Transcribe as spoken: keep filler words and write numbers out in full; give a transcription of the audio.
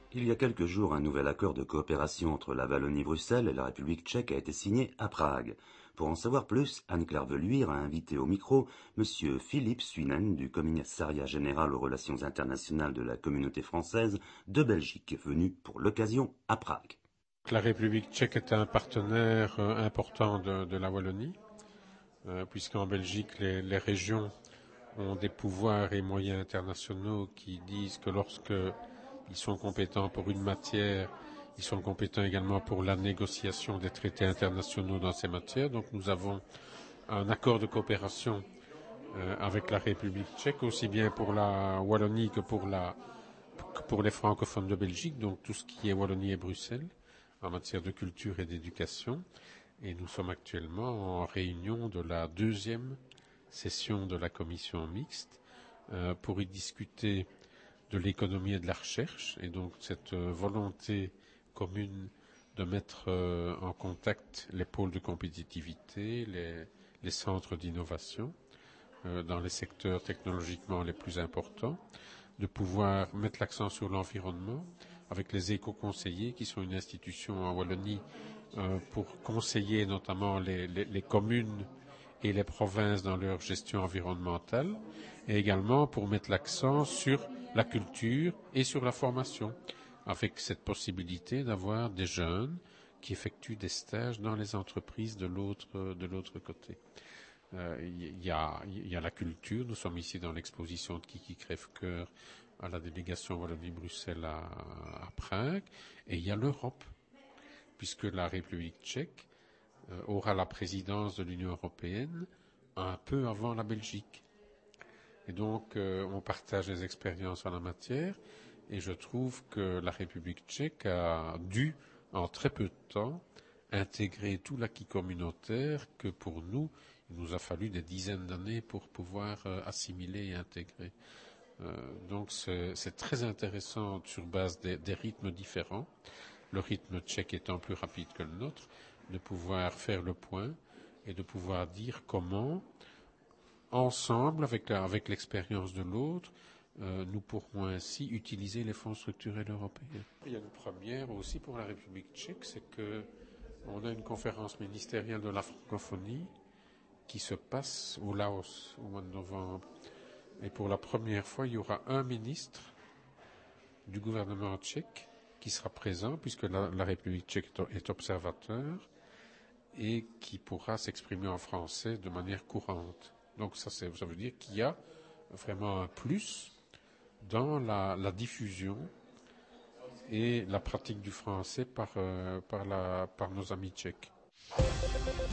Il y a quelques jours, un nouvel accord de coopération entre la Wallonie-Bruxelles et la République tchèque a été signé à Prague. Pour en savoir plus, Anne-Claire Veluire a invité au micro M. Philippe Suinen du Commissariat général aux relations internationales de la Communauté française de Belgique, venu pour l'occasion à Prague. La République tchèque est un partenaire euh, important de, de la Wallonie, euh, puisqu'en Belgique, les, les régions ont des pouvoirs et moyens internationaux qui disent que lorsque ils sont compétents pour une matière, ils sont compétents également pour la négociation des traités internationaux dans ces matières. Donc nous avons un accord de coopération euh, avec la République tchèque, aussi bien pour la Wallonie que pour, la, que pour les francophones de Belgique, donc tout ce qui est Wallonie et Bruxelles, en matière de culture et d'éducation. Et nous sommes actuellement en réunion de la deuxième session de la commission mixte euh, pour y discuter de l'économie et de la recherche, et donc cette euh, volonté commune de mettre euh, en contact les pôles de compétitivité, les, les centres d'innovation euh, dans les secteurs technologiquement les plus importants, de pouvoir mettre l'accent sur l'environnement avec les éco-conseillers qui sont une institution en Wallonie euh, pour conseiller notamment les, les, les communes et les provinces dans leur gestion environnementale, et également pour mettre l'accent sur la culture et sur la formation, avec cette possibilité d'avoir des jeunes qui effectuent des stages dans les entreprises de l'autre de l'autre côté. Il euh, y, y, y a la culture, nous sommes ici dans l'exposition de Kiki Crève-Cœur à la délégation Wallonie-Bruxelles à, à Prague, et il y a l'Europe, puisque la République tchèque euh, aura la présidence de l'Union européenne un peu avant la Belgique. Et donc, euh, on partage les expériences en la matière, et je trouve que la République tchèque a dû, en très peu de temps, intégrer tout l'acquis communautaire que pour nous, il nous a fallu des dizaines d'années pour pouvoir euh, assimiler et intégrer. Euh, donc, c'est, c'est très intéressant sur base des, des rythmes différents, le rythme tchèque étant plus rapide que le nôtre, de pouvoir faire le point et de pouvoir dire comment, ensemble, avec, la, avec l'expérience de l'autre, euh, nous pourrons ainsi utiliser les fonds structurels européens. Il y a une première aussi pour la République tchèque, c'est que on a une conférence ministérielle de la francophonie qui se passe au Laos au mois de novembre. Et pour la première fois, il y aura un ministre du gouvernement tchèque qui sera présent, puisque la, la République tchèque est observateur, et qui pourra s'exprimer en français de manière courante. Donc ça, c'est, ça veut dire qu'il y a vraiment un plus dans la, la diffusion et la pratique du français par, euh, par, la, par nos amis tchèques.